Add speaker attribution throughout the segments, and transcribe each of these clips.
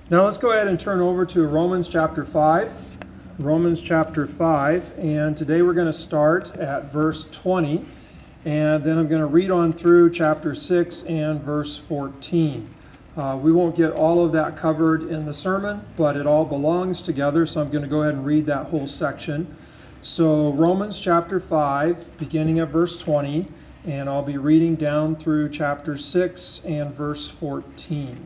Speaker 1: Now let's go ahead and turn over to Romans chapter 5. Romans chapter 5, and today we're going to start at verse 20, and then I'm going to read on through chapter 6 and verse 14. We won't get all of that covered in the sermon, but it all belongs together, so I'm going to go ahead and read that whole section. So Romans chapter 5, beginning at verse 20, and I'll be reading down through chapter 6 and verse 14.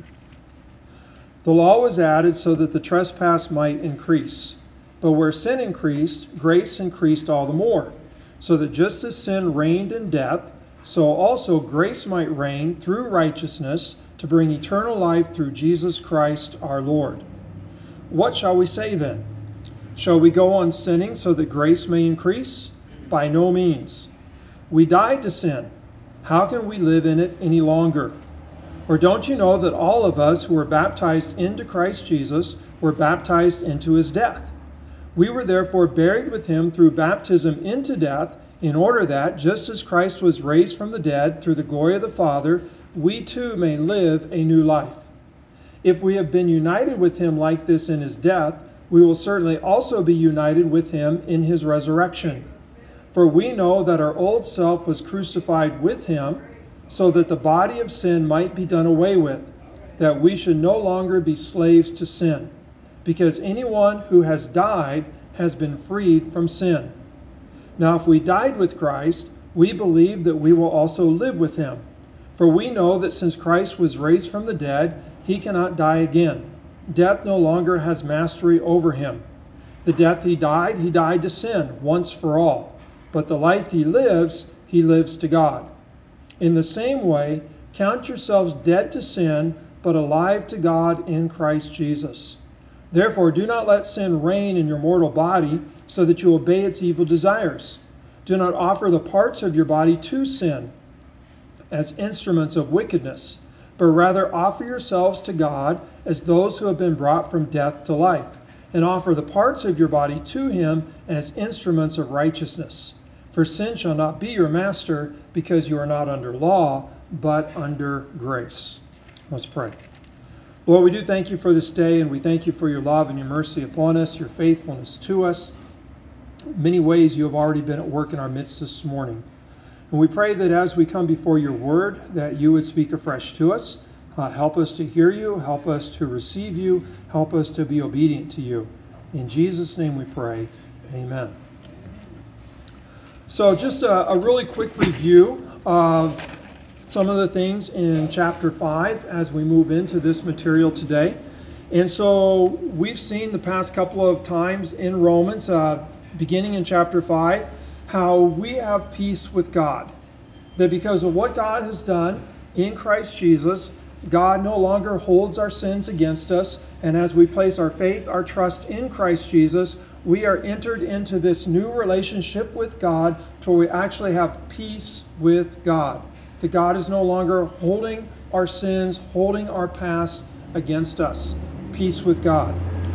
Speaker 1: The law was added so that the trespass might increase. But where sin increased, grace increased all the more, so that just as sin reigned in death, so also grace might reign through righteousness to bring eternal life through Jesus Christ our Lord. What shall we say then? Shall we go on sinning so that grace may increase? By no means. We died to sin. How can we live in it any longer? Or don't you know that all of us who were baptized into Christ Jesus were baptized into his death? We were therefore buried with him through baptism into death, in order that, just as Christ was raised from the dead through the glory of the Father, we too may live a new life. If we have been united with him like this in his death, we will certainly also be united with him in his resurrection. For we know that our old self was crucified with him, so that the body of sin might be done away with, that we should no longer be slaves to sin, because anyone who has died has been freed from sin. Now if we died with Christ, we believe that we will also live with him. For we know that since Christ was raised from the dead, he cannot die again. Death no longer has mastery over him. The death he died to sin once for all. But the life he lives to God. In the same way, count yourselves dead to sin, but alive to God in Christ Jesus. Therefore, do not let sin reign in your mortal body, so that you obey its evil desires. Do not offer the parts of your body to sin as instruments of wickedness, but rather offer yourselves to God as those who have been brought from death to life, and offer the parts of your body to him as instruments of righteousness. For sin shall not be your master, because you are not under law, but under grace. Let's pray. Lord, we do thank you for this day, and we thank you for your love and your mercy upon us, your faithfulness to us. In many ways you have already been at work in our midst this morning. And we pray that as we come before your word, that you would speak afresh to us. Help us to hear you, help us to receive you, help us to be obedient to you. In Jesus' name we pray, amen. So just a really quick review of some of the things in chapter 5 as we move into this material today. And so we've seen the past couple of times in Romans, beginning in chapter 5, how we have peace with God. That because of what God has done in Christ Jesus, God no longer holds our sins against us. And as we place our faith, our trust in Christ Jesus, we are entered into this new relationship with God to where we actually have peace with God. That God is no longer holding our sins, holding our past against us. Peace with God.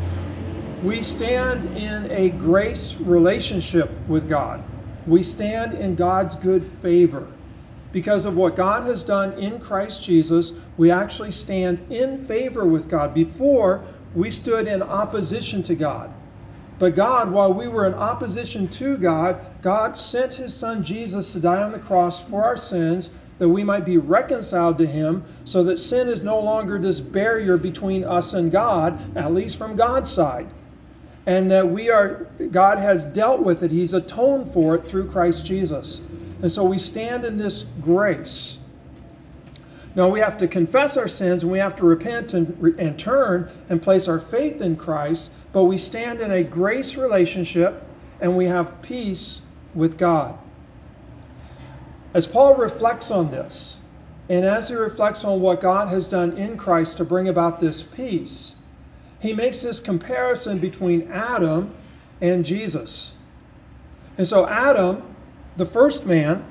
Speaker 1: We stand in a grace relationship with God. We stand in God's good favor. Because of what God has done in Christ Jesus, we actually stand in favor with God. Before, we stood in opposition to God. But God, while we were in opposition to God, God sent his son Jesus to die on the cross for our sins, that we might be reconciled to him, so that sin is no longer this barrier between us and God, at least from God's side. And that God has dealt with it. He's atoned for it through Christ Jesus. And so we stand in this grace. Now we have to confess our sins, and we have to repent and turn and place our faith in Christ, but we stand in a grace relationship, and we have peace with God. As Paul reflects on this, and as he reflects on what God has done in Christ to bring about this peace, he makes this comparison between Adam and Jesus. And so Adam, the first man,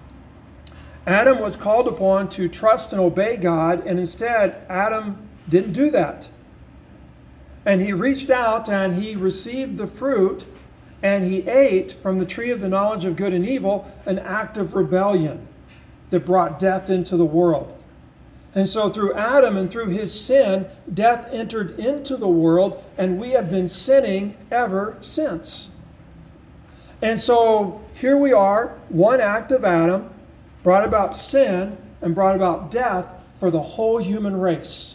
Speaker 1: Adam was called upon to trust and obey God, and instead Adam didn't do that. And he reached out and he received the fruit, and he ate from the tree of the knowledge of good and evil, an act of rebellion that brought death into the world. And so through Adam and through his sin, death entered into the world, and we have been sinning ever since. And so here we are, one act of Adam brought about sin and brought about death for the whole human race.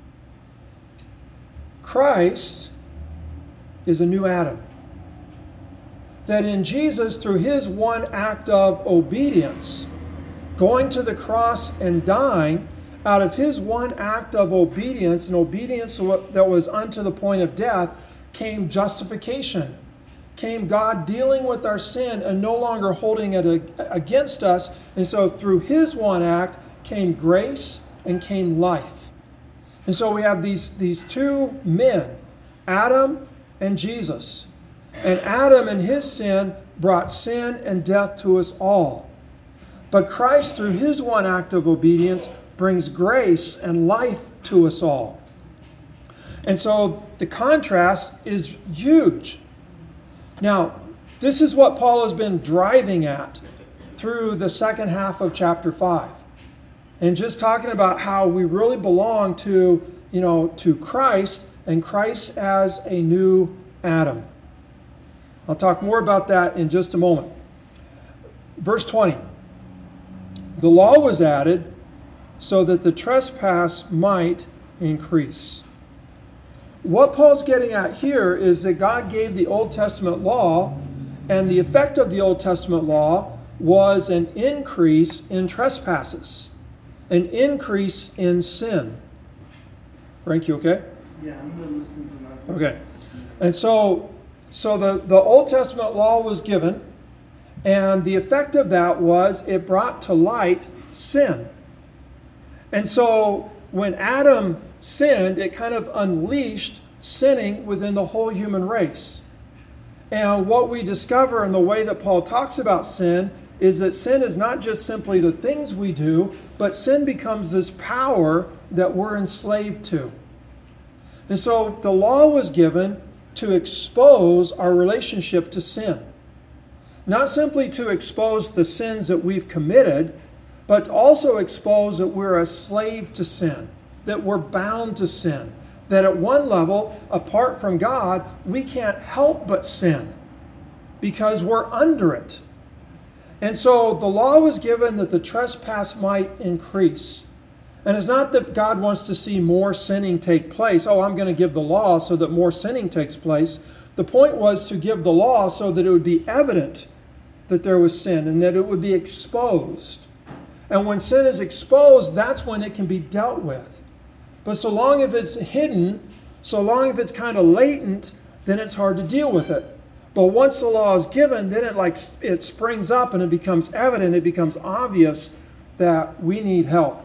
Speaker 1: Christ is a new Adam. That in Jesus, through his one act of obedience, going to the cross and dying, out of his one act of obedience, and obedience that was unto the point of death, came justification. Came God dealing with our sin and no longer holding it against us. And so through his one act came grace and came life. And so we have these two men, Adam and Jesus. And Adam and his sin brought sin and death to us all. But Christ, through his one act of obedience, brings grace and life to us all. And so the contrast is huge. Now, this is what Paul has been driving at through the second half of chapter 5. And just talking about how we really belong to Christ, and Christ as a new Adam. I'll talk more about that in just a moment. Verse 20. The law was added so that the trespass might increase. What Paul's getting at here is that God gave the Old Testament law, and the effect of the Old Testament law was an increase in trespasses, an increase in sin. Frank, you okay?
Speaker 2: Yeah, I'm going to listen to that.
Speaker 1: Okay. And so the Old Testament law was given, and the effect of that was it brought to light sin. And so when Adam sinned, it kind of unleashed sinning within the whole human race. And what we discover in the way that Paul talks about sin is that sin is not just simply the things we do, but sin becomes this power that we're enslaved to. And so the law was given to expose our relationship to sin. Not simply to expose the sins that we've committed, but also expose that we're a slave to sin, that we're bound to sin, that at one level, apart from God, we can't help but sin because we're under it. And so the law was given that the trespass might increase. And it's not that God wants to see more sinning take place. Oh, I'm going to give the law so that more sinning takes place. The point was to give the law so that it would be evident that there was sin and that it would be exposed. And when sin is exposed, that's when it can be dealt with. But so long as it's hidden, so long as it's kind of latent, then it's hard to deal with it. But once the law is given, then it springs up and it becomes evident, it becomes obvious that we need help,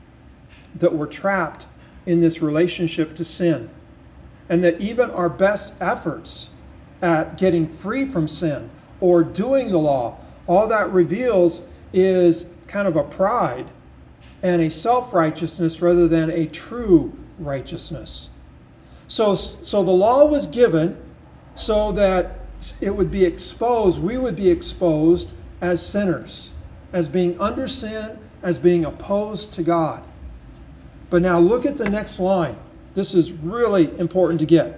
Speaker 1: that we're trapped in this relationship to sin, and that even our best efforts at getting free from sin or doing the law, all that reveals is kind of a pride and a self-righteousness rather than a true righteousness. So the law was given so that it would be exposed, we would be exposed as sinners, as being under sin, as being opposed to God. But now look at the next line. This is really important to get.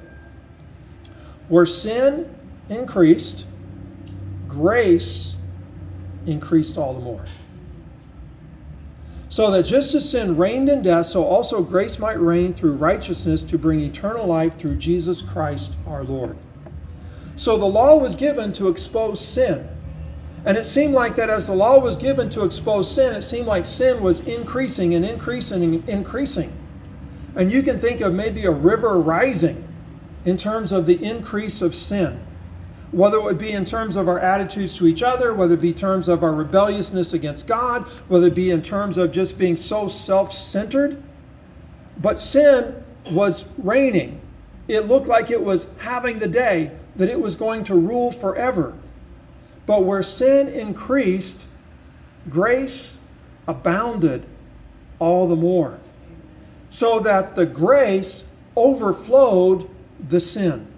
Speaker 1: Where sin increased, grace increased all the more. So that just as sin reigned in death, so also grace might reign through righteousness to bring eternal life through Jesus Christ our Lord. So the law was given to expose sin. And it seemed like that as the law was given to expose sin, it seemed like sin was increasing and increasing and increasing. And you can think of maybe a river rising in terms of the increase of sin. Whether it would be in terms of our attitudes to each other, whether it be in terms of our rebelliousness against God, whether it be in terms of just being so self-centered. But sin was reigning. It looked like it was having the day, that it was going to rule forever. But where sin increased, grace abounded all the more. So that the grace overflowed the sin.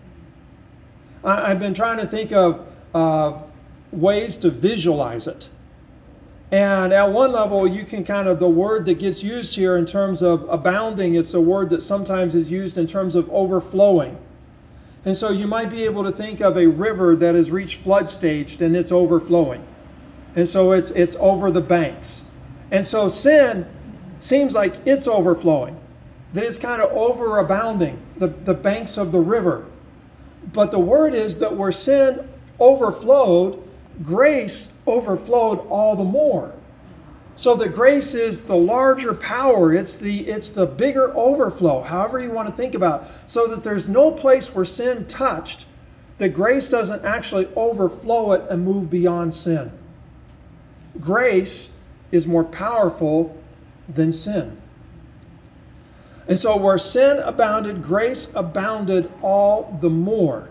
Speaker 1: I've been trying to think of ways to visualize it. And at one level, you can the word that gets used here in terms of abounding, it's a word that sometimes is used in terms of overflowing. And so you might be able to think of a river that has reached flood stage and it's overflowing. And so it's over the banks. And so sin seems like it's overflowing, that it's kind of overabounding, the banks of the river. But the word is that where sin overflowed, grace overflowed all the more. So that grace is the larger power. It's the bigger overflow, however you want to think about it. So that there's no place where sin touched that grace doesn't actually overflow it and move beyond sin. Grace is more powerful than sin. And so where sin abounded, grace abounded all the more.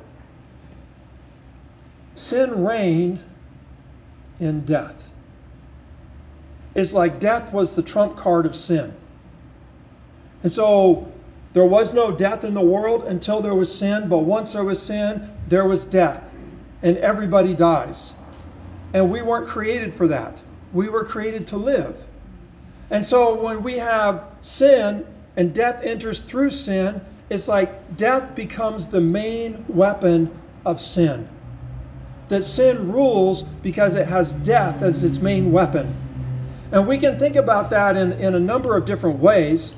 Speaker 1: Sin reigned in death. It's like death was the trump card of sin. And so there was no death in the world until there was sin, but once there was sin, there was death. And everybody dies. And we weren't created for that. We were created to live. And so when we have sin and death enters through sin, it's like death becomes the main weapon of sin. That sin rules because it has death as its main weapon. And we can think about that in a number of different ways.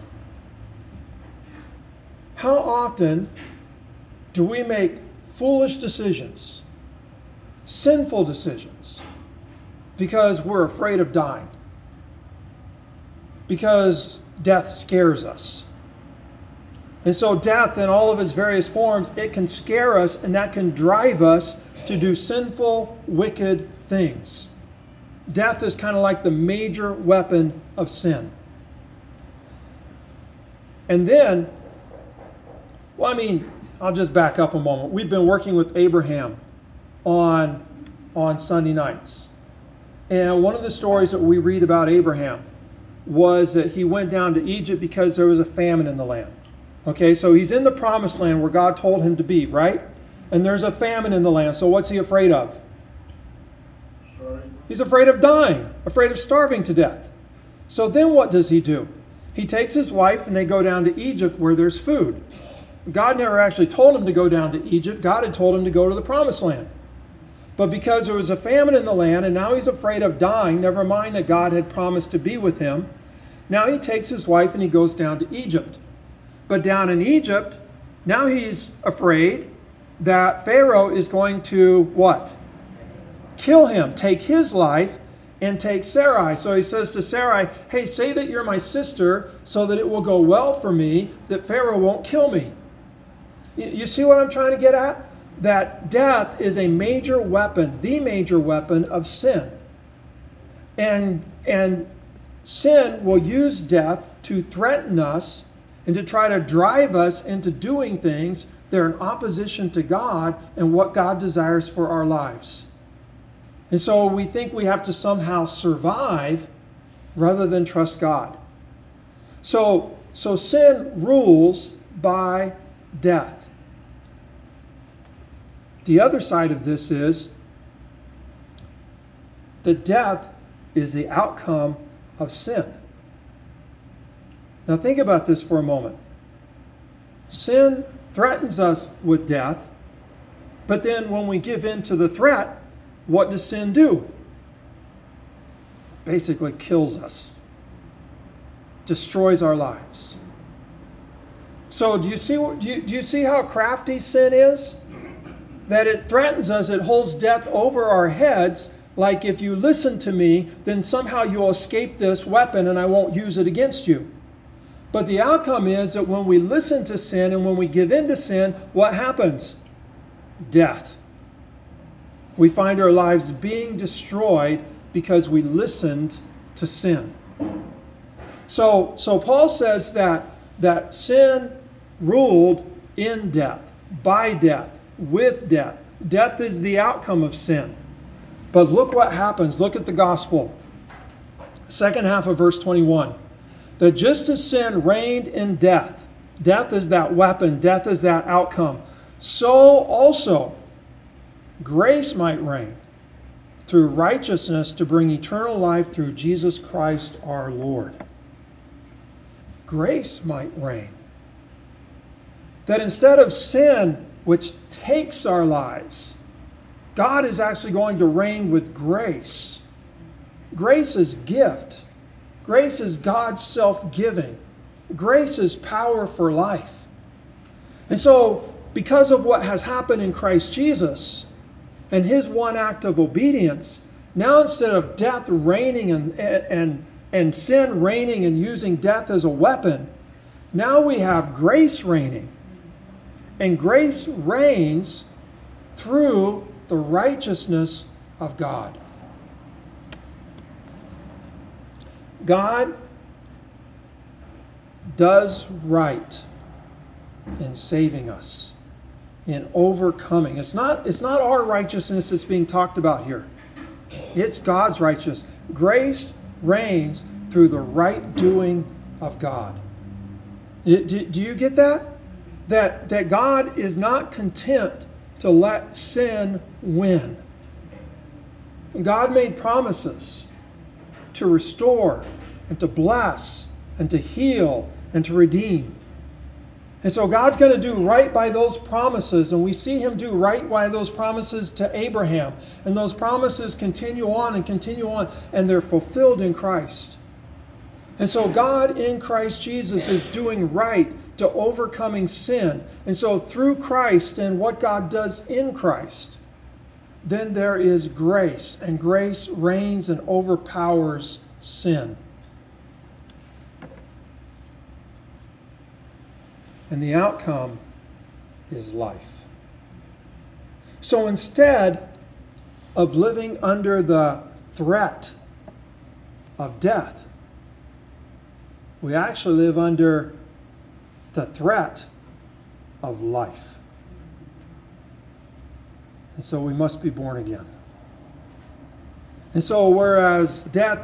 Speaker 1: How often do we make foolish decisions, sinful decisions, because we're afraid of dying? Because death scares us. And so death in all of its various forms, it can scare us, and that can drive us to do sinful, wicked things. Death is kind of like the major weapon of sin. And then, I'll just back up a moment. We've been working with Abraham on Sunday nights. And one of the stories that we read about Abraham was that he went down to Egypt because there was a famine in the land. Okay, so he's in the promised land where God told him to be, right? And there's a famine in the land, so what's he afraid of? He's afraid of dying, afraid of starving to death. So then what does he do? He takes his wife and they go down to Egypt where there's food. God never actually told him to go down to Egypt. God had told him to go to the promised land. But because there was a famine in the land and now he's afraid of dying, never mind that God had promised to be with him, now he takes his wife and he goes down to Egypt. But down in Egypt, now he's afraid that Pharaoh is going to what? Kill him, take his life, and take Sarai. So he says to Sarai, hey, say that you're my sister so that it will go well for me, that Pharaoh won't kill me. You see what I'm trying to get at? That death is a major weapon, the major weapon of sin. And sin will use death to threaten us and to try to drive us into doing things that are in opposition to God and what God desires for our lives. And so we think we have to somehow survive rather than trust God. So sin rules by death. The other side of this is that death is the outcome of sin. Now think about this for a moment. Sin threatens us with death, but then when we give in to the threat, what does sin do? Basically kills us, destroys our lives. So do you see how crafty sin is? That it threatens us, it holds death over our heads, like if you listen to me, then somehow you'll escape this weapon and I won't use it against you. But the outcome is that when we listen to sin and when we give in to sin, what happens? Death. We find our lives being destroyed because we listened to sin. So Paul says that sin ruled in death, by death, with death. Death is the outcome of sin. But look what happens. Look at the gospel. Second half of verse 21. That just as sin reigned in death, death is that weapon, death is that outcome, so also grace might reign through righteousness to bring eternal life through Jesus Christ our Lord. Grace might reign. That instead of sin, which takes our lives, God is actually going to reign with grace. Grace is gift. Grace is God's self-giving. Grace is power for life. And so, because of what has happened in Christ Jesus and his one act of obedience, now instead of death reigning and sin reigning and using death as a weapon, now we have grace reigning. And grace reigns through the righteousness of God. God does right in saving us, in overcoming. It's not our righteousness that's being talked about here. It's God's righteousness. Grace reigns through the right doing of God. Do you get that? That God is not content to let sin win. God made promises to restore and to bless and to heal and to redeem. And so God's going to do right by those promises, and we see him do right by those promises to Abraham. And those promises continue on, and they're fulfilled in Christ. And so God in Christ Jesus is doing right to overcoming sin. And so through Christ and what God does in Christ, then there is grace, and grace reigns and overpowers sin. And the outcome is life. So instead of living under the threat of death, we actually live under the threat of life. And so we must be born again. And so whereas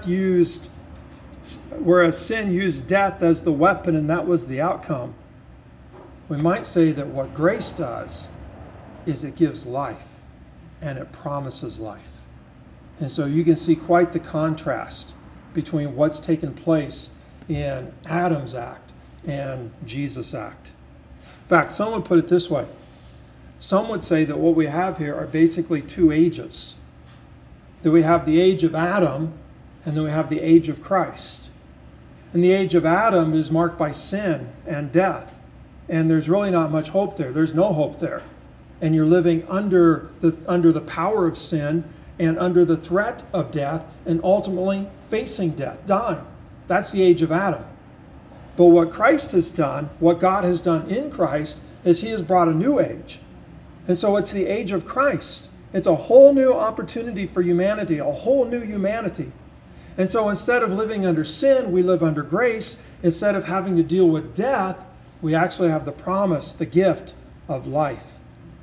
Speaker 1: sin used death as the weapon and that was the outcome, we might say that what grace does is it gives life and it promises life. And so you can see quite the contrast between what's taken place in Adam's act and Jesus' act. In fact, some would put it this way. Some would say that what we have here are basically two ages. That we have the age of Adam and then we have the age of Christ. And the age of Adam is marked by sin and death. And there's really not much hope there. There's no hope there. And you're living under the power of sin and under the threat of death and ultimately facing death, dying. That's the age of Adam. But what Christ has done, what God has done in Christ, is he has brought a new age. And so it's the age of Christ. It's a whole new opportunity for humanity, a whole new humanity. And so instead of living under sin, we live under grace. Instead of having to deal with death, we actually have the promise, the gift of life.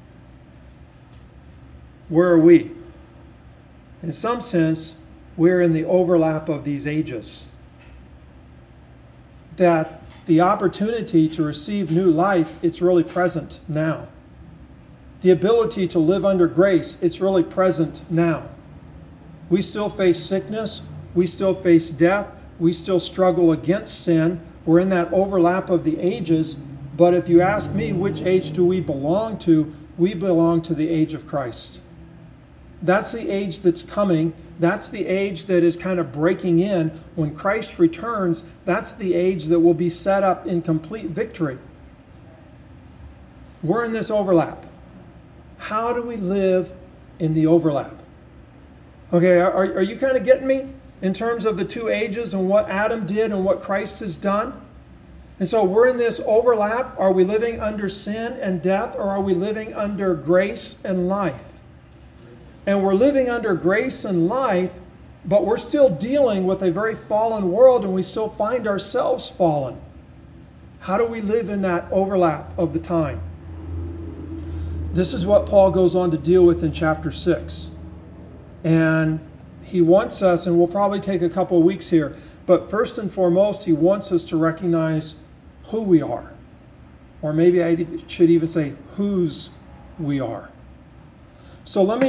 Speaker 1: Where are we? In some sense, we're in the overlap of these ages. That the opportunity to receive new life, it's really present now. The ability to live under grace, it's really present now. We still face sickness. We still face death. We still struggle against sin. We're in that overlap of the ages. But if you ask me, which age do we belong to? We belong to the age of Christ. That's the age that's coming. That's the age that is kind of breaking in. When Christ returns, that's the age that will be set up in complete victory. We're in this overlap. How do we live in the overlap? Okay, are you kind of getting me in terms of the two ages and what Adam did and what Christ has done? And so we're in this overlap. Are we living under sin and death, or are we living under grace and life? And we're living under grace and life, but we're still dealing with a very fallen world, and we still find ourselves fallen. How do we live in that overlap of the time? This is what Paul goes on to deal with in chapter 6. And he wants us, and we'll probably take a couple of weeks here, but first and foremost, he wants us to recognize who we are. Or maybe I should even say whose we are. So let me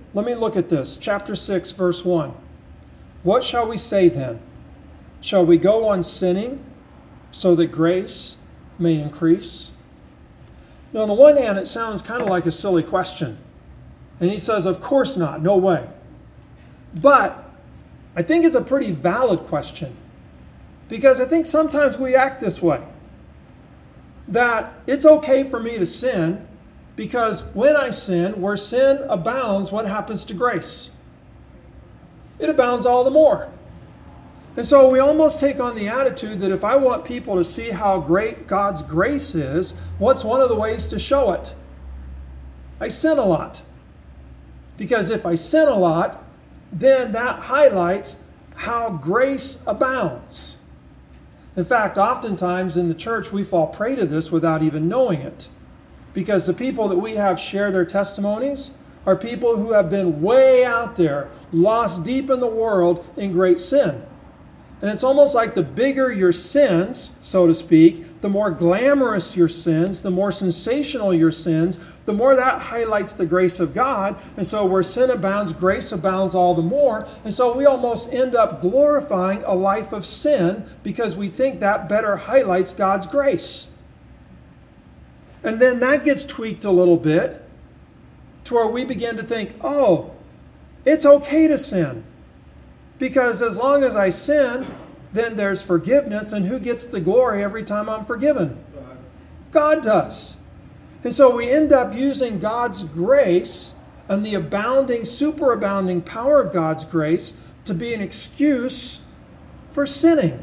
Speaker 1: let me look at this. Chapter 6, verse 1. What shall we say then? Shall we go on sinning so that grace may increase? Now, on the one hand, it sounds kind of like a silly question. And he says, of course not, no way. But I think it's a pretty valid question. Because I think sometimes we act this way. That it's okay for me to sin, because when I sin, where sin abounds, what happens to grace? It abounds all the more. And so we almost take on the attitude that if I want people to see how great God's grace is, what's one of the ways to show it? I sin a lot. Because if I sin a lot, then that highlights how grace abounds. In fact, oftentimes in the church we fall prey to this without even knowing it. Because the people that we have share their testimonies are people who have been way out there, lost deep in the world in great sin. And it's almost like the bigger your sins, so to speak, the more glamorous your sins, the more sensational your sins, the more that highlights the grace of God. And so where sin abounds, grace abounds all the more. And so we almost end up glorifying a life of sin because we think that better highlights God's grace. And then that gets tweaked a little bit to where we begin to think, oh, it's okay to sin. Because as long as I sin, then there's forgiveness. And who gets the glory every time I'm forgiven? God does. And so we end up using God's grace and the abounding, superabounding power of God's grace to be an excuse for sinning.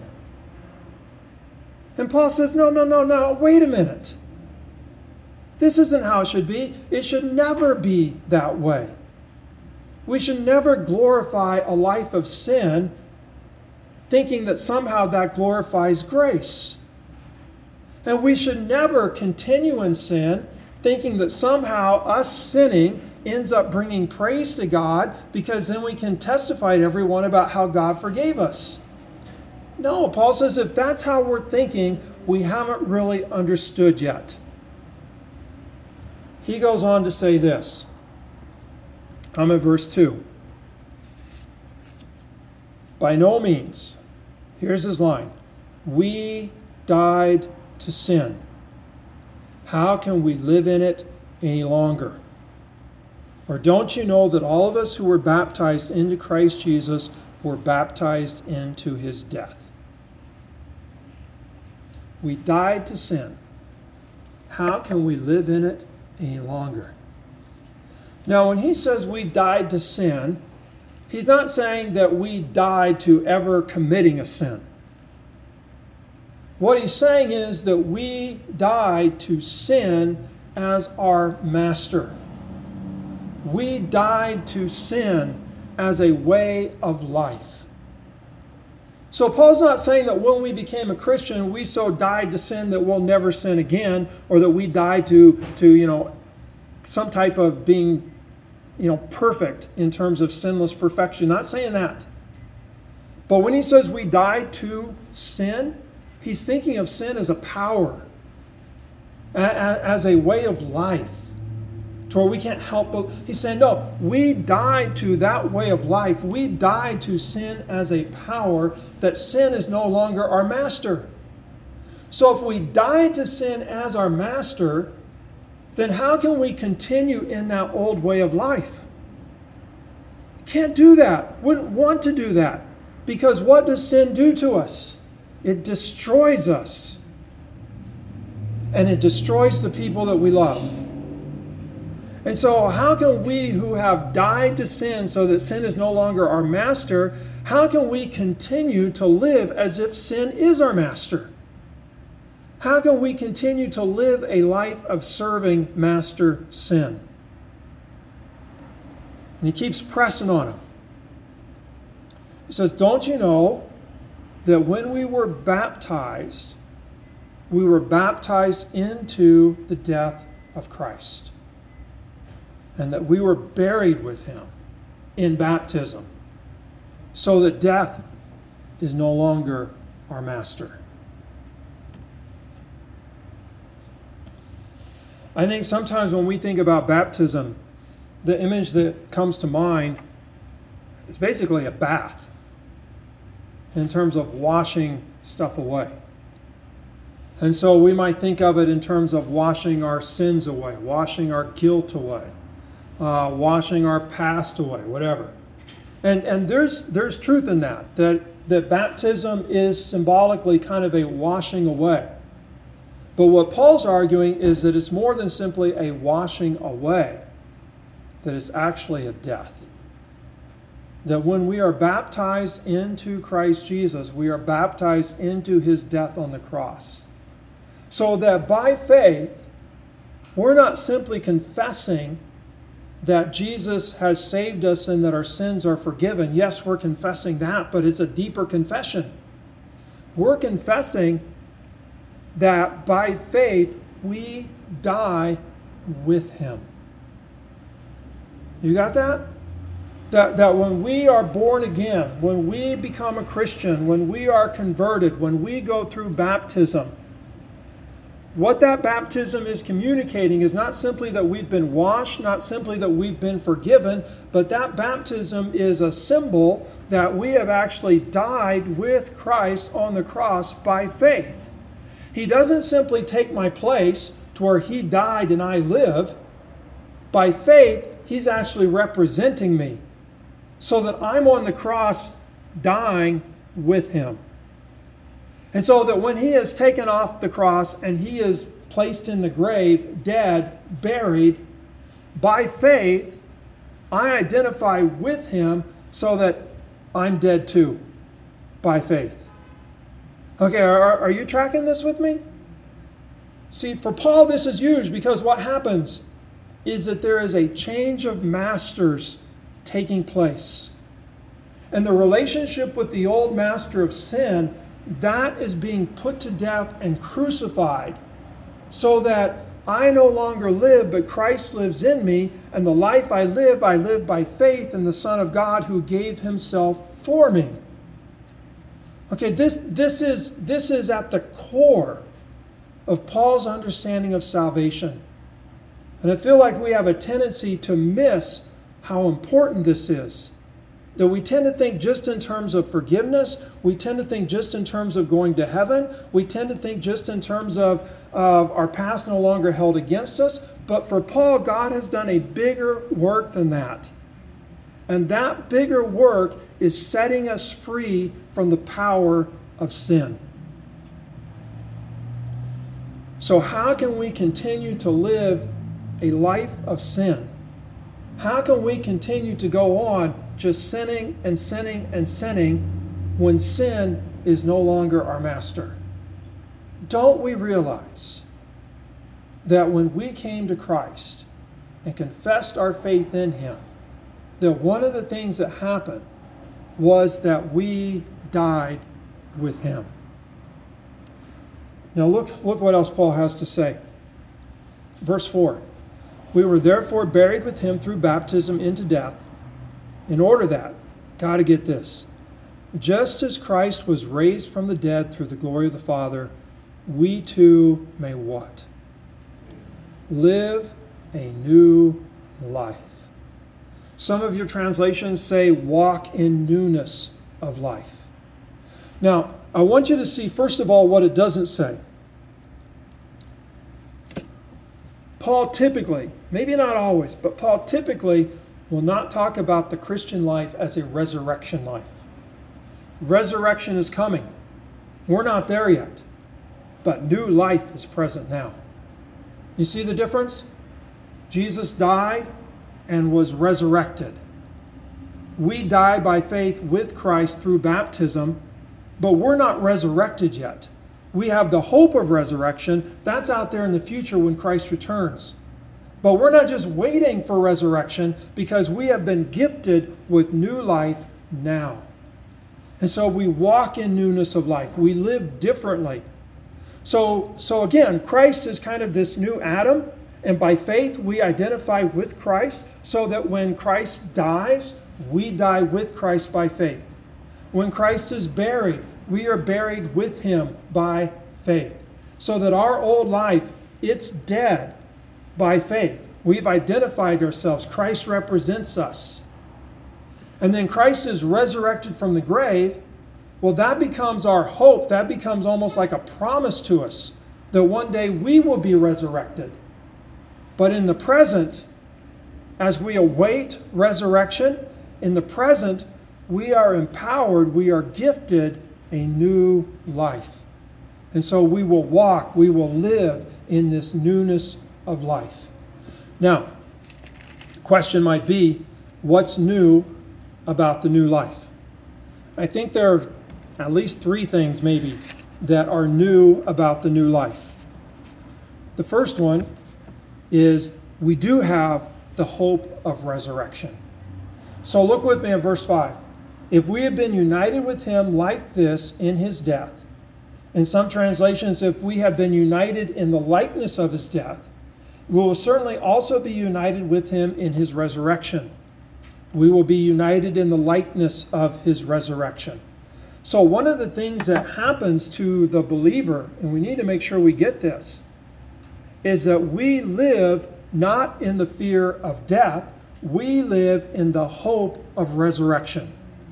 Speaker 1: And Paul says, no, wait a minute. This isn't how it should be. It should never be that way. We should never glorify a life of sin thinking that somehow that glorifies grace. And we should never continue in sin thinking that somehow us sinning ends up bringing praise to God because then we can testify to everyone about how God forgave us. No, Paul says if that's how we're thinking, we haven't really understood yet. He goes on to say this. I'm at verse 2. By no means, here's his line, we died to sin. How can we live in it any longer? Or don't you know that all of us who were baptized into Christ Jesus were baptized into his death? We died to sin. How can we live in it any longer? Now, when he says we died to sin, he's not saying that we died to ever committing a sin. What he's saying is that we died to sin as our master. We died to sin as a way of life. So Paul's not saying that when we became a Christian, we so died to sin that we'll never sin again, or that we died to some type of being perfect in terms of sinless perfection. Not saying that. But when he says we died to sin, he's thinking of sin as a power, as a way of life, to where we can't help but... He's saying, no, we died to that way of life. We died to sin as a power, that sin is no longer our master. So if we died to sin as our master, then how can we continue in that old way of life? Can't do that. Wouldn't want to do that. Because what does sin do to us? It destroys us. And it destroys the people that we love. And so how can we who have died to sin so that sin is no longer our master, how can we continue to live as if sin is our master? How can we continue to live a life of serving master sin? And he keeps pressing on him. He says, don't you know that when we were baptized into the death of Christ? And that we were buried with him in baptism, so that death is no longer our master. I think sometimes when we think about baptism, the image that comes to mind is basically a bath in terms of washing stuff away. And so we might think of it in terms of washing our sins away, washing our guilt away, washing our past away, whatever. And there's truth in that baptism is symbolically kind of a washing away. But what Paul's arguing is that it's more than simply a washing away, that it's actually a death. That when we are baptized into Christ Jesus, we are baptized into his death on the cross. So that by faith, we're not simply confessing that Jesus has saved us and that our sins are forgiven. Yes, we're confessing that, but it's a deeper confession. We're confessing that by faith, we die with him. You got that? That when we are born again, when we become a Christian, when we are converted, when we go through baptism, what that baptism is communicating is not simply that we've been washed, not simply that we've been forgiven, but that baptism is a symbol that we have actually died with Christ on the cross by faith. He doesn't simply take my place to where he died and I live. By faith, he's actually representing me so that I'm on the cross dying with him. And so that when he is taken off the cross and he is placed in the grave, dead, buried, by faith, I identify with him so that I'm dead too, by faith. Okay, are you tracking this with me? See, for Paul, this is huge because what happens is that there is a change of masters taking place. And the relationship with the old master of sin, that is being put to death and crucified so that I no longer live, but Christ lives in me, and the life I live by faith in the Son of God who gave himself for me. Okay, this is at the core of Paul's understanding of salvation. And I feel like we have a tendency to miss how important this is. That we tend to think just in terms of forgiveness. We tend to think just in terms of going to heaven. We tend to think just in terms of our past no longer held against us. But for Paul, God has done a bigger work than that. And that bigger work is setting us free from the power of sin. So how can we continue to live a life of sin? How can we continue to go on just sinning and sinning and sinning when sin is no longer our master? Don't we realize that when we came to Christ and confessed our faith in him, that one of the things that happened was that we died with him? Now look what else Paul has to say. Verse 4. We were therefore buried with him through baptism into death, in order that, gotta get this, just as Christ was raised from the dead through the glory of the Father, we too may what? Live a new life. Some of your translations say walk in newness of life. Now, I want you to see, first of all, what it doesn't say. Paul typically, maybe not always, but Paul typically will not talk about the Christian life as a resurrection life. Resurrection is coming. We're not there yet, but new life is present now. You see the difference? Jesus died and was resurrected. We die by faith with Christ through baptism, but we're not resurrected yet. We have the hope of resurrection. That's out there in the future when Christ returns. But we're not just waiting for resurrection because we have been gifted with new life now. And so we walk in newness of life. We live differently. So again, Christ is kind of this new Adam. And by faith, we identify with Christ so that when Christ dies, we die with Christ by faith. When Christ is buried, we are buried with him by faith. So that our old life, it's dead by faith. We've identified ourselves. Christ represents us. And then Christ is resurrected from the grave. Well, that becomes our hope. That becomes almost like a promise to us that one day we will be resurrected. But in the present, as we await resurrection, in the present, we are empowered, we are gifted a new life. And so we will walk, we will live in this newness of life. Now, the question might be, what's new about the new life? I think there are at least three things maybe that are new about the new life. The first one is we do have the hope of resurrection. So look with me at verse 5. If we have been united with him like this in his death, in some translations, if we have been united in the likeness of his death, we will certainly also be united with him in his resurrection. We will be united in the likeness of his resurrection. So one of the things that happens to the believer, and we need to make sure we get this, is that we live not in the fear of death, we live in the hope of resurrection.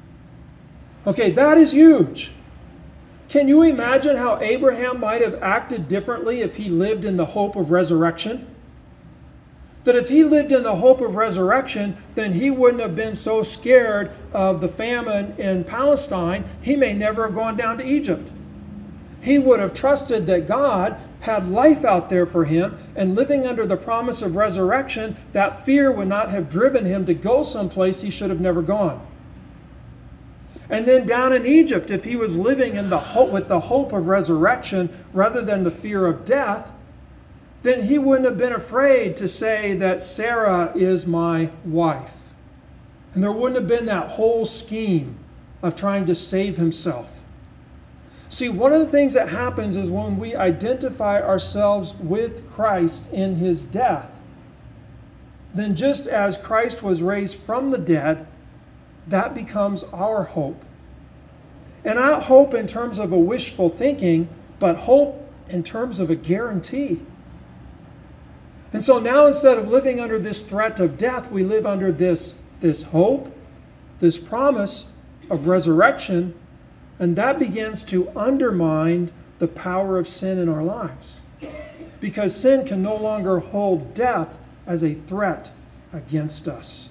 Speaker 1: Okay, that is huge. Can you imagine how Abraham might have acted differently if he lived in the hope of resurrection? That if he lived in the hope of resurrection, then he wouldn't have been so scared of the famine in Palestine. He may never have gone down to Egypt. He would have trusted that God had life out there for him, and living under the promise of resurrection, that fear would not have driven him to go someplace he should have never gone. And then down in Egypt, if he was living in the hope, with the hope of resurrection rather than the fear of death, then he wouldn't have been afraid to say that Sarah is my wife. And there wouldn't have been that whole scheme of trying to save himself. See, one of the things that happens is when we identify ourselves with Christ in his death, then just as Christ was raised from the dead, that becomes our hope. And not hope in terms of a wishful thinking, but hope in terms of a guarantee. And so now instead of living under this threat of death, we live under this hope, this promise of resurrection, and that begins to undermine the power of sin in our lives. Because sin can no longer hold death as a threat against us.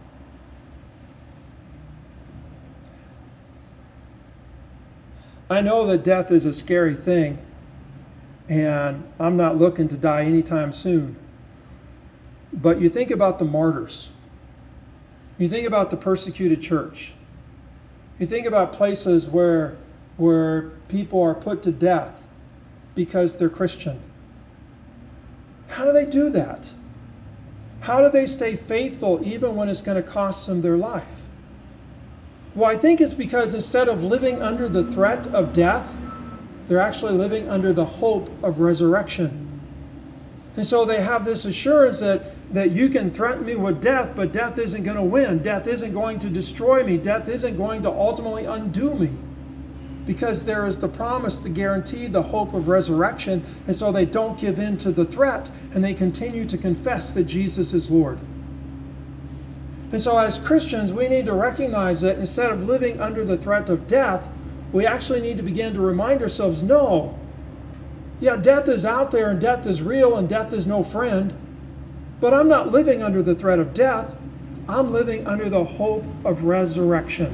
Speaker 1: I know that death is a scary thing, and I'm not looking to die anytime soon. But you think about the martyrs. You think about the persecuted church. You think about places where people are put to death because they're Christian. How do they do that? How do they stay faithful even when it's going to cost them their life? Well, I think it's because instead of living under the threat of death, they're actually living under the hope of resurrection. And so they have this assurance that you can threaten me with death, but death isn't going to win. Death isn't going to destroy me. Death isn't going to ultimately undo me. Because there is the promise, the guarantee, the hope of resurrection. And so they don't give in to the threat, and they continue to confess that Jesus is Lord. And so as Christians, we need to recognize that instead of living under the threat of death, we actually need to begin to remind ourselves, no, yeah, death is out there and death is real and death is no friend, but I'm not living under the threat of death. I'm living under the hope of resurrection.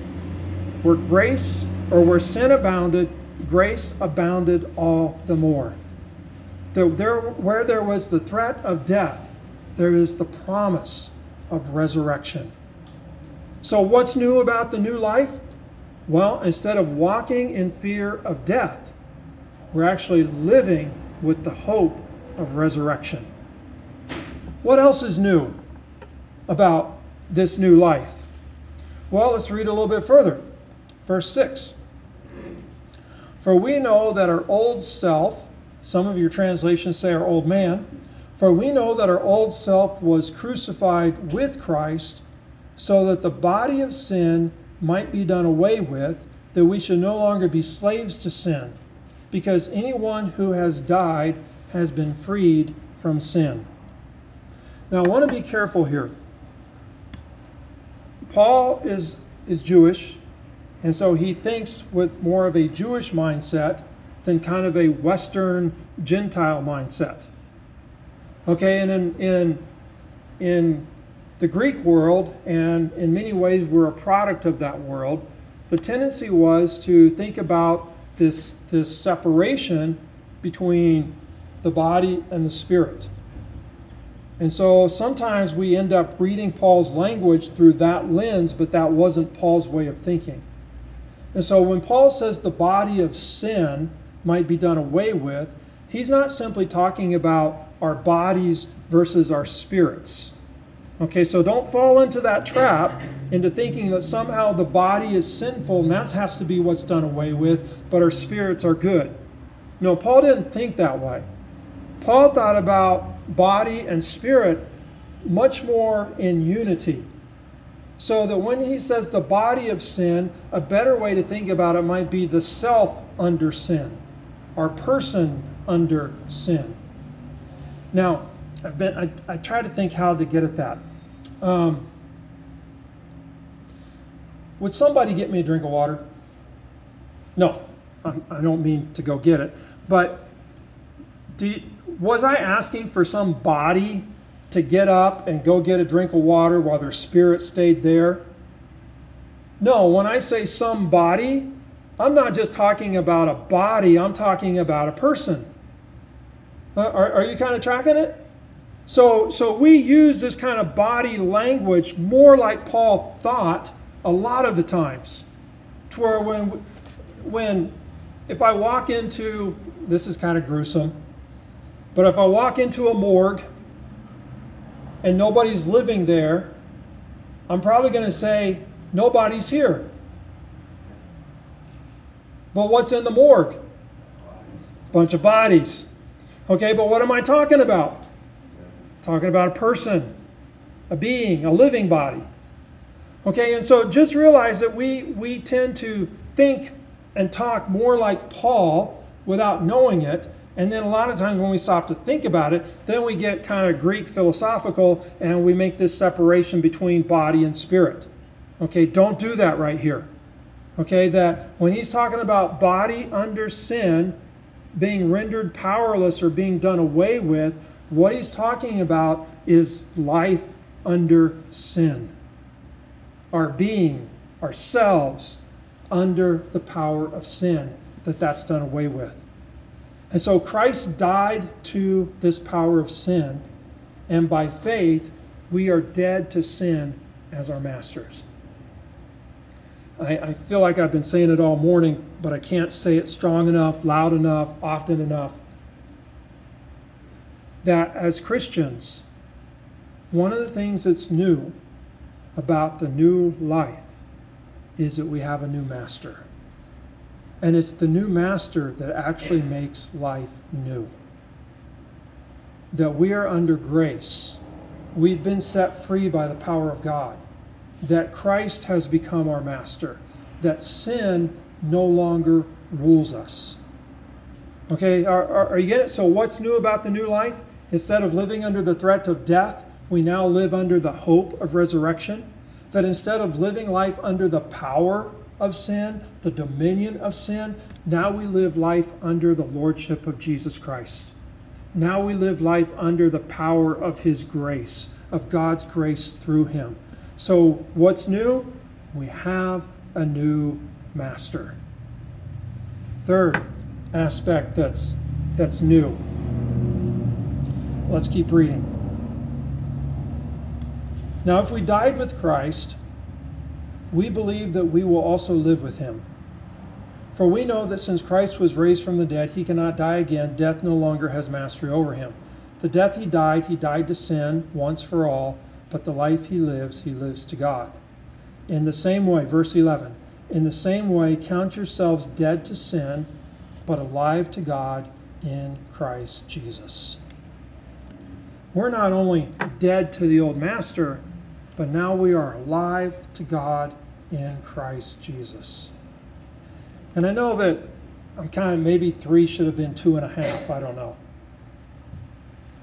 Speaker 1: Where sin abounded, grace abounded all the more. Where there was the threat of death, there is the promise of resurrection. So what's new about the new life? Well, instead of walking in fear of death, we're actually living with the hope of resurrection. What else is new about this new life? Well, let's read a little bit further. Verse 6. For we know that our old self, some of your translations say our old man, for we know that our old self was crucified with Christ so that the body of sin might be done away with, that we should no longer be slaves to sin, because anyone who has died has been freed from sin. Now, I want to be careful here. Paul is Jewish, and so he thinks with more of a Jewish mindset than kind of a Western Gentile mindset. Okay, and in the Greek world, and in many ways we're a product of that world, the tendency was to think about this separation between the body and the spirit. And so sometimes we end up reading Paul's language through that lens, but that wasn't Paul's way of thinking. And so when Paul says the body of sin might be done away with, he's not simply talking about our bodies versus our spirits. Okay, so don't fall into that trap, into thinking that somehow the body is sinful and that has to be what's done away with, but our spirits are good. No, Paul didn't think that way. Paul thought about body and spirit much more in unity. So that when he says the body of sin, a better way to think about it might be the self under sin, our person under sin. Now, I try to think how to get at that. Would somebody get me a drink of water? No, I don't mean to go get it. But was I asking for some body to get up and go get a drink of water while their spirit stayed there? No, when I say some body, I'm not just talking about a body, I'm talking about a person. Are you kind of tracking it? So we use this kind of body language more like Paul thought a lot of the times. To where if I walk into, this is kind of gruesome, but if I walk into a morgue and nobody's living there, I'm probably going to say, nobody's here. But what's in the morgue? A bunch of bodies. Okay, but what am I talking about? Talking about a person, a being, a living body. Okay, and so just realize that we tend to think and talk more like Paul without knowing it. And then a lot of times when we stop to think about it, then we get kind of Greek philosophical and we make this separation between body and spirit. Okay, don't do that right here. Okay, that when he's talking about body under sin being rendered powerless or being done away with, what he's talking about is life under sin. Our being, ourselves, under the power of sin, that's done away with. And so Christ died to this power of sin, and by faith, we are dead to sin as our masters. I feel like I've been saying it all morning, but I can't say it strong enough, loud enough, often enough. That as Christians, one of the things that's new about the new life is that we have a new master. And it's the new master that actually makes life new. That we are under grace. We've been set free by the power of God. That Christ has become our master. That sin no longer rules us. Okay, are you getting it? So what's new about the new life? Instead of living under the threat of death, we now live under the hope of resurrection. That instead of living life under the power of sin, the dominion of sin, now we live life under the lordship of Jesus Christ. Now we live life under the power of his grace, of God's grace through him. So what's new? We have a new master. Third aspect that's new. Let's keep reading. Now, if we died with Christ, we believe that we will also live with him. For we know that since Christ was raised from the dead, he cannot die again. Death no longer has mastery over him. The death he died to sin once for all, but the life he lives to God. In the same way, verse 11, in the same way, count yourselves dead to sin, but alive to God in Christ Jesus. We're not only dead to the old master, but now we are alive to God in Christ Jesus. And I know that I'm maybe 3 should have been 2.5, I don't know.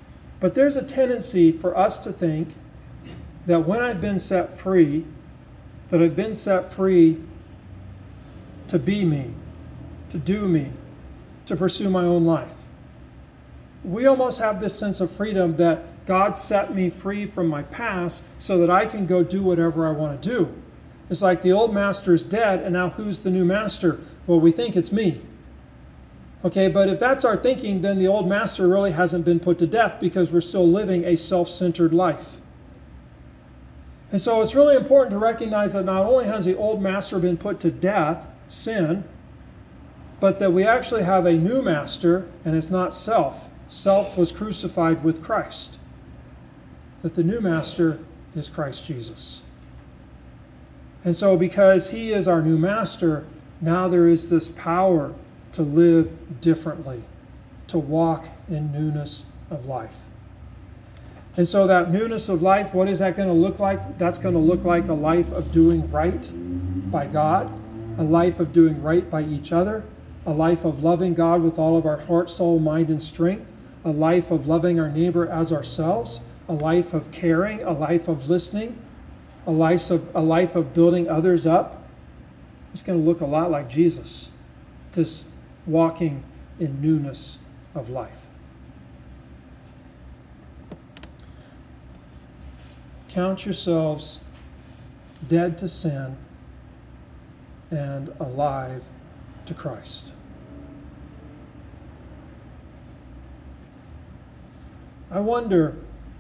Speaker 1: But there's a tendency for us to think that when I've been set free, that I've been set free to be me, to do me, to pursue my own life. We almost have this sense of freedom that God set me free from my past so that I can go do whatever I want to do. It's like the old master's dead, and now who's the new master? Well, we think it's me. Okay, but if that's our thinking, then the old master really hasn't been put to death because we're still living a self-centered life. And so it's really important to recognize that not only has the old master been put to death, sin, but that we actually have a new master, and it's not self. Self was crucified with Christ. That the new master is Christ Jesus. And so because he is our new master, now there is this power to live differently, to walk in newness of life. And so that newness of life, what is that going to look like? That's going to look like a life of doing right by God, a life of doing right by each other, a life of loving God with all of our heart, soul, mind, and strength, a life of loving our neighbor as ourselves, a life of caring, a life of listening, a life of building others up. It's going to look a lot like Jesus, this walking in newness of life. Count yourselves dead to sin and alive to Christ. I wonder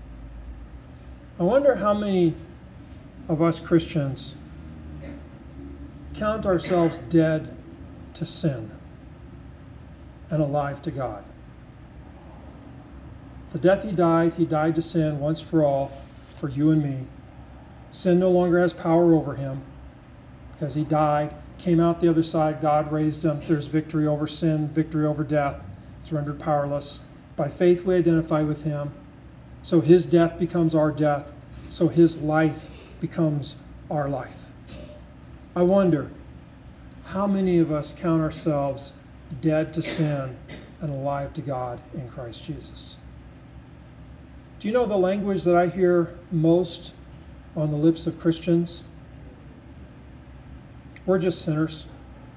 Speaker 1: how many of us Christians count ourselves dead to sin and alive to God. The death he died to sin once for all, for you and me. Sin no longer has power over him because he died, came out the other side, God raised him. There's victory over sin, victory over death. It's rendered powerless. By faith we identify with him. So his death becomes our death. So his life becomes our life. I wonder how many of us count ourselves dead to sin and alive to God in Christ Jesus. Do you know the language that I hear most on the lips of Christians? We're just sinners.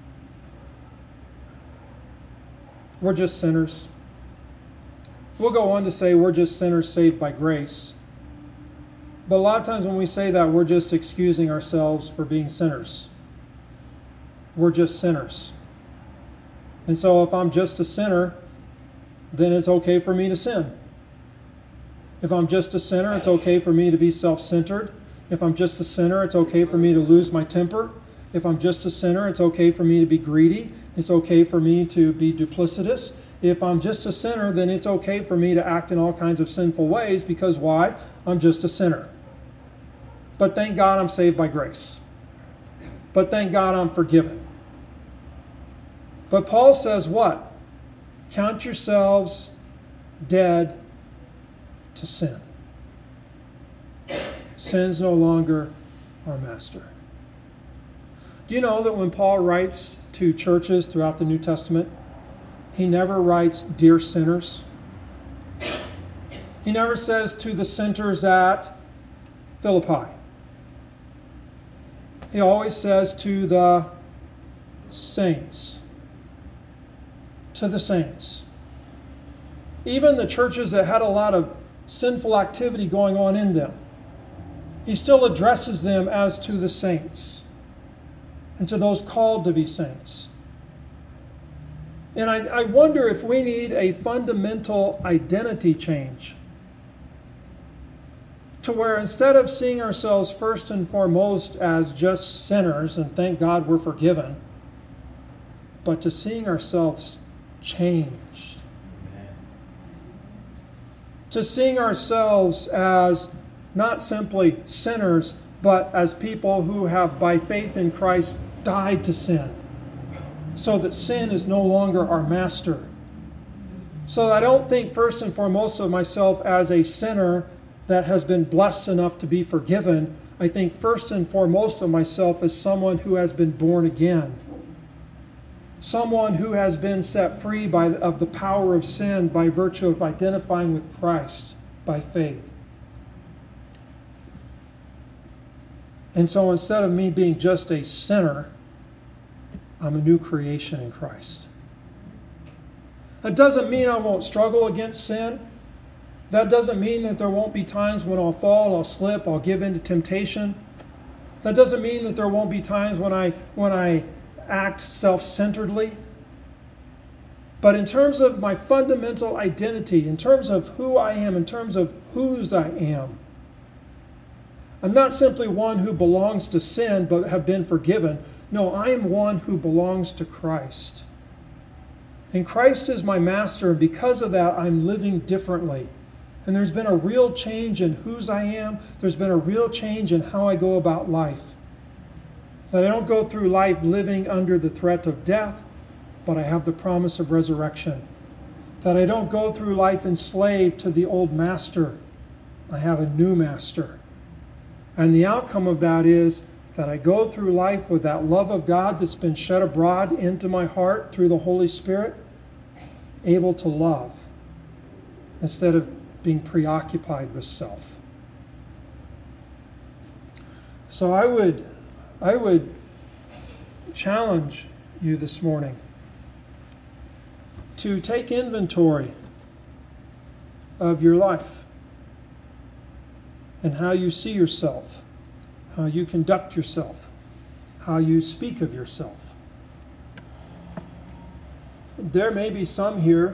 Speaker 1: We're just sinners. We'll go on to say we're just sinners saved by grace. But a lot of times when we say that, we're just excusing ourselves for being sinners. We're just sinners. And so if I'm just a sinner, then it's okay for me to sin. If I'm just a sinner, it's okay for me to be self-centered. If I'm just a sinner, it's okay for me to lose my temper. If I'm just a sinner, it's okay for me to be greedy. It's okay for me to be duplicitous. If I'm just a sinner, then it's okay for me to act in all kinds of sinful ways because why? I'm just a sinner. But thank God I'm saved by grace. But thank God I'm forgiven. But Paul says what? Count yourselves dead to sin. Sin's no longer our master. Do you know that when Paul writes to churches throughout the New Testament, he never writes, "Dear sinners"? He never says to the sinners at Philippi. He always says to the saints. To the saints. Even the churches that had a lot of sinful activity going on in them, he still addresses them as to the saints and to those called to be saints. And I wonder if we need a fundamental identity change to where instead of seeing ourselves first and foremost as just sinners, and thank God we're forgiven, but to seeing ourselves changed. To seeing ourselves as not simply sinners, but as people who have, by faith in Christ, died to sin, so that sin is no longer our master. So I don't think first and foremost of myself as a sinner that has been blessed enough to be forgiven. I think first and foremost of myself as someone who has been born again. Someone who has been set free of the power of sin by virtue of identifying with Christ by faith. And so instead of me being just a sinner, I'm a new creation in Christ. That doesn't mean I won't struggle against sin. That doesn't mean that there won't be times when I'll fall, I'll slip, I'll give in to temptation. That doesn't mean that there won't be times when I act self-centeredly. But in terms of my fundamental identity, in terms of who I am, in terms of whose I am, I'm not simply one who belongs to sin but have been forgiven. No, I am one who belongs to Christ. And Christ is my master, and because of that, I'm living differently. And there's been a real change in whose I am. There's been a real change in how I go about life. That I don't go through life living under the threat of death, but I have the promise of resurrection. That I don't go through life enslaved to the old master. I have a new master. And the outcome of that is that I go through life with that love of God that's been shed abroad into my heart through the Holy Spirit, able to love instead of being preoccupied with self. So I would challenge you this morning to take inventory of your life and how you see yourself, how you conduct yourself, how you speak of yourself. There may be some here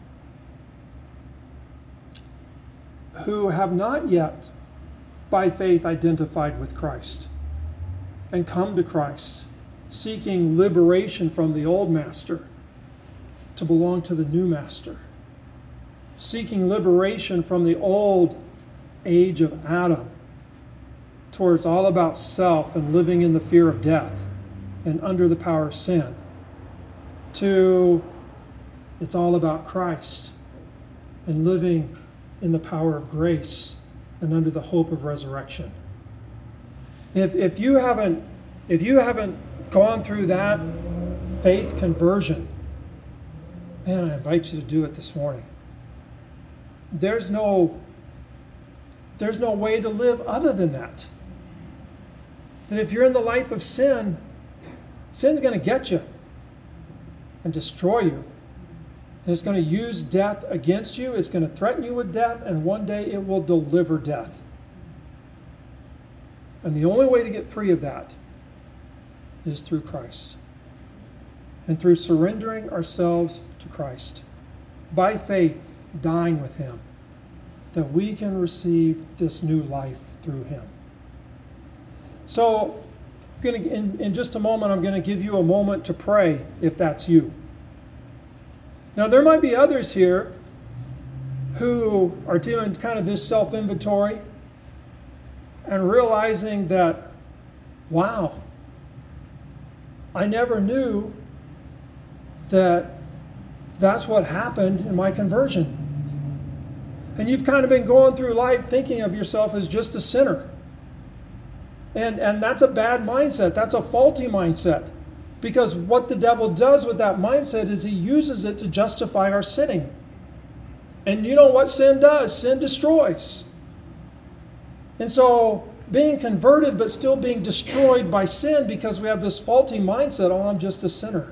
Speaker 1: who have not yet, by faith, identified with Christ and come to Christ, seeking liberation from the old master to belong to the new master, seeking liberation from the old age of Adam towards all about self and living in the fear of death and under the power of sin, to it's all about Christ and living in the power of grace and under the hope of resurrection. If you haven't gone through that faith conversion, man, I invite you to do it this morning. There's no way to live other than that. That if you're in the life of sin, sin's going to get you and destroy you. And it's going to use death against you. It's going to threaten you with death, and one day it will deliver death. And the only way to get free of that is through Christ. And through surrendering ourselves to Christ. By faith, dying with Him. That we can receive this new life through Him. So, in just a moment, I'm going to give you a moment to pray if that's you. Now, there might be others here who are doing kind of this self-inventory and realizing that, wow, I never knew that that's what happened in my conversion. And you've kind of been going through life thinking of yourself as just a sinner. And that's a bad mindset. That's a faulty mindset. Because what the devil does with that mindset is he uses it to justify our sinning. And you know what sin does? Sin destroys. And so being converted but still being destroyed by sin because we have this faulty mindset, oh, I'm just a sinner.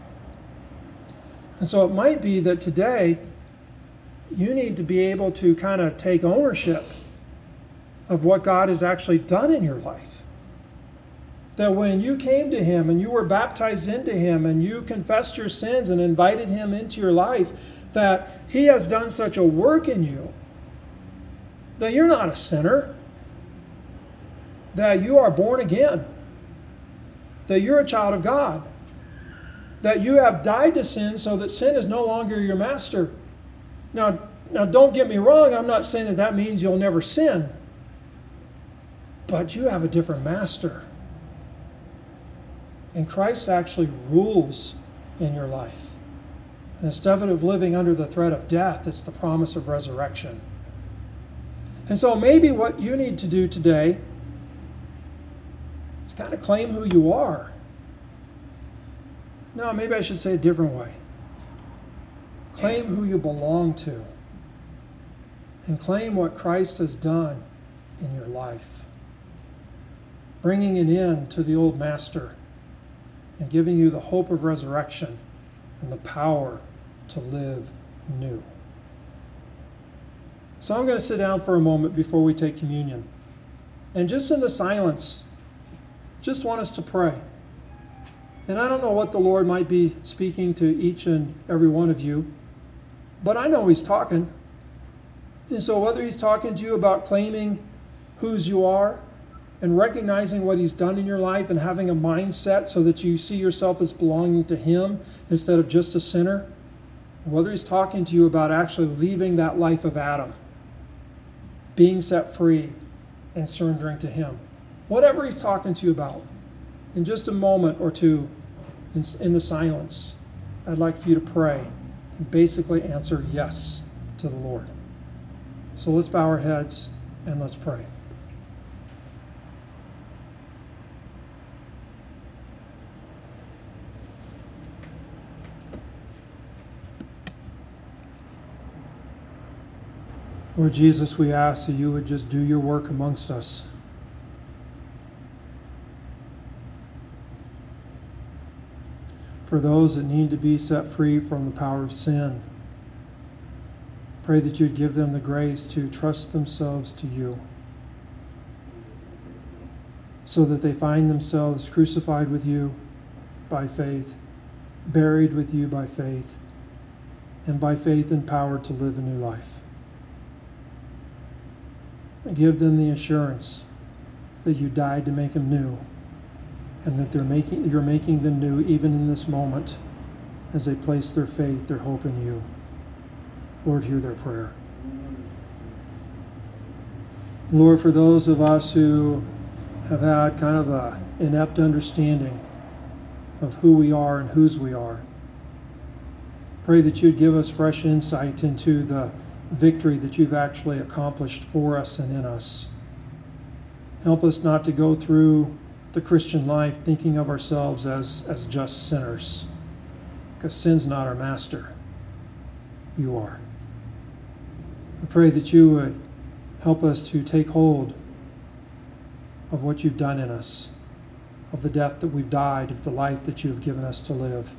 Speaker 1: And so it might be that today you need to be able to kind of take ownership of what God has actually done in your life. That when you came to Him and you were baptized into Him and you confessed your sins and invited Him into your life, that He has done such a work in you that you're not a sinner, that you are born again, that you're a child of God, that you have died to sin so that sin is no longer your master. Now don't get me wrong, I'm not saying that means you'll never sin, but you have a different master. And Christ actually rules in your life. And instead of living under the threat of death, it's the promise of resurrection. And so maybe what you need to do today is kind of claim who you are. No, maybe I should say a different way. Claim who you belong to. and claim what Christ has done in your life, bringing an end to the old master and giving you the hope of resurrection and the power to live new. So I'm going to sit down for a moment before we take communion. And just in the silence, just want us to pray. And I don't know what the Lord might be speaking to each and every one of you, but I know He's talking. And so whether He's talking to you about claiming whose you are and recognizing what He's done in your life and having a mindset so that you see yourself as belonging to Him instead of just a sinner, whether He's talking to you about actually leaving that life of Adam, being set free and surrendering to Him. Whatever He's talking to you about, in just a moment or two in the silence, I'd like for you to pray and basically answer yes to the Lord. So let's bow our heads and let's pray. Lord Jesus, we ask that you would just do your work amongst us. For those that need to be set free from the power of sin, pray that you'd give them the grace to trust themselves to you, so that they find themselves crucified with you by faith, buried with you by faith, and by faith empowered to live a new life. Give them the assurance that you died to make them new, and that you're making them new even in this moment as they place their faith, their hope in you. Lord, hear their prayer. And Lord, for those of us who have had kind of an inept understanding of who we are and whose we are, pray that you'd give us fresh insight into the victory that you've actually accomplished for us and in us. Help us not to go through the Christian life thinking of ourselves as just sinners, because sin's not our master. You are. I pray that you would help us to take hold of what you've done in us, of the death that we've died, of the life that you have given us to live.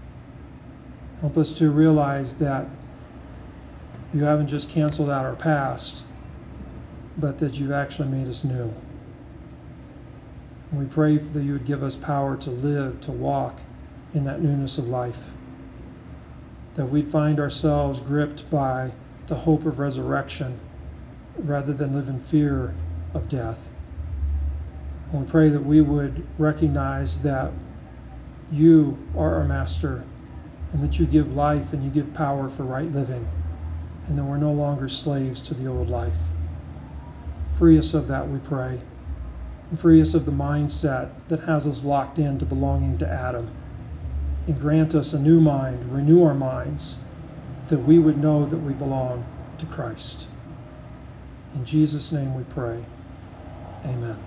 Speaker 1: Help us to realize that you haven't just canceled out our past, but that you've actually made us new. And we pray that you would give us power to live, to walk in that newness of life, that we'd find ourselves gripped by the hope of resurrection rather than live in fear of death. And we pray that we would recognize that you are our master, and that you give life and you give power for right living, and that we're no longer slaves to the old life. Free us of that, we pray, and free us of the mindset that has us locked into belonging to Adam, and grant us a new mind, renew our minds, that we would know that we belong to Christ. In Jesus' name we pray. Amen.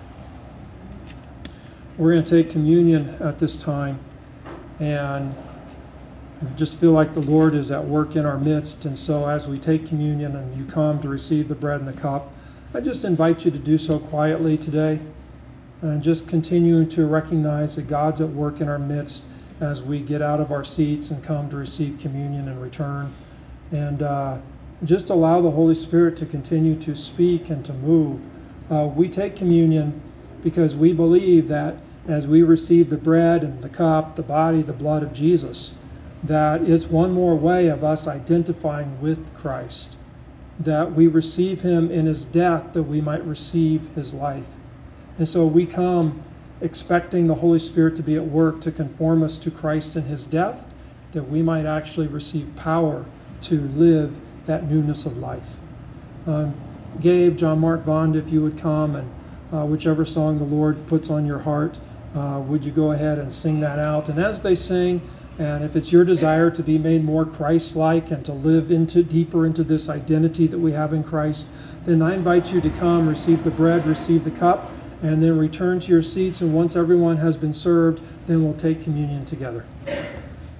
Speaker 1: We're going to take communion at this time, and I just feel like the Lord is at work in our midst. And so as we take communion and you come to receive the bread and the cup, I just invite you to do so quietly today, and just continue to recognize that God's at work in our midst as we get out of our seats and come to receive communion and return. And just allow the Holy Spirit to continue to speak and to move. We take communion because we believe that as we receive the bread and the cup, the body, the blood of Jesus, that it's one more way of us identifying with Christ, that we receive him in his death that we might receive his life. And so we come expecting the Holy Spirit to be at work to conform us to Christ in his death, that we might actually receive power to live that newness of life. Gabe, John Mark Vond, if you would come, and whichever song the Lord puts on your heart, would you go ahead and sing that out? And as they sing, and if it's your desire to be made more Christ-like and to live deeper into this identity that we have in Christ, then I invite you to come, receive the bread, receive the cup, and then return to your seats. And once everyone has been served, then we'll take communion together.